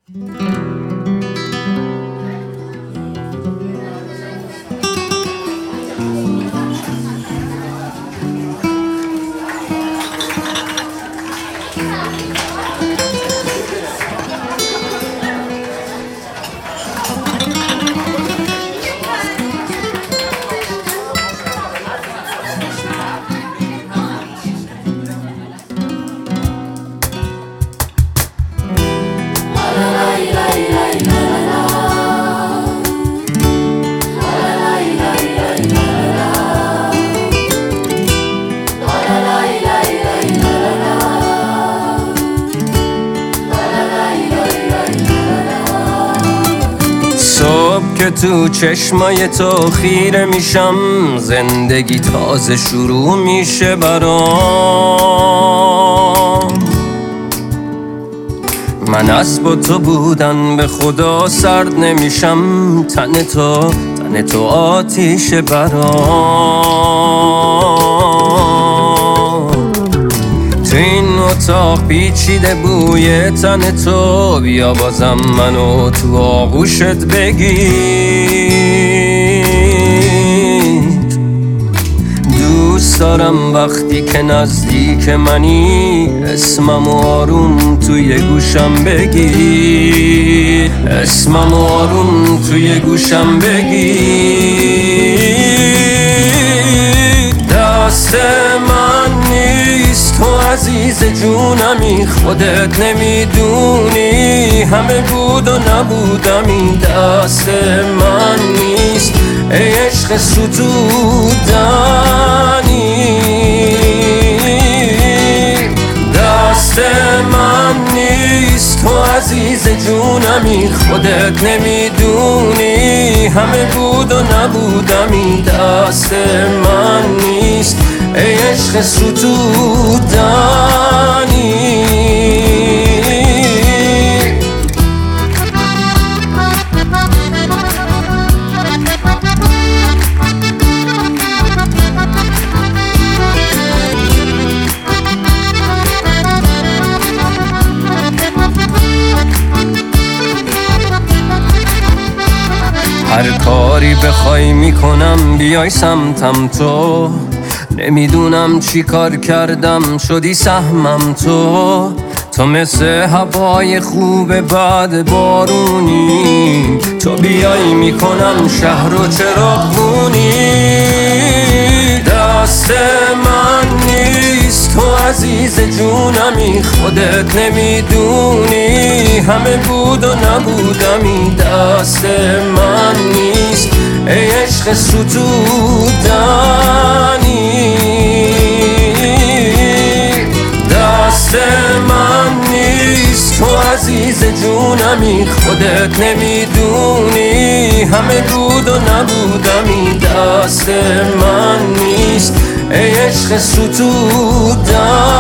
که تو چشمای تو خیره میشم، زندگی تازه شروع میشه برام. من از با تو بودن به خدا سرد نمیشم، تن تو آتیش برام. تو این اتاق پیچیده بوی تن تو، بیا بازم منو تو آغوشت بگیر. دوست دارم وقتی که نزدیک منی، اسمم آروم توی گوشم بگیر، اسمم آروم توی گوشم بگیر. دست من نیست تو عزیز جونمی، خودت نمیدونی همه بود و نبودمی. دست من نیست ای عشق ستودنی، دست من نیست تو عزیز جونمی، خودت نمیدونی همه بود و نبودمی. دست من نیست ای عشق ستودنی. هر کاری بخوای میکنم بیای سمتم تو، نمیدونم چی کار کردم شدی سهمم تو. تو مثل هوای خوب بعد بارونی، تو بیای میکنم شهر و چراغونی. دست من نیست تو عزیز جونمی، خودت نمیدونی همه بود و نبودمی. دست من نیست ای عشق ستودنی، دست من نیست تو عزیز جونمی، خودت نمیدونی همه بود و نبودمی. دست من نیست ای عشق ستودنی.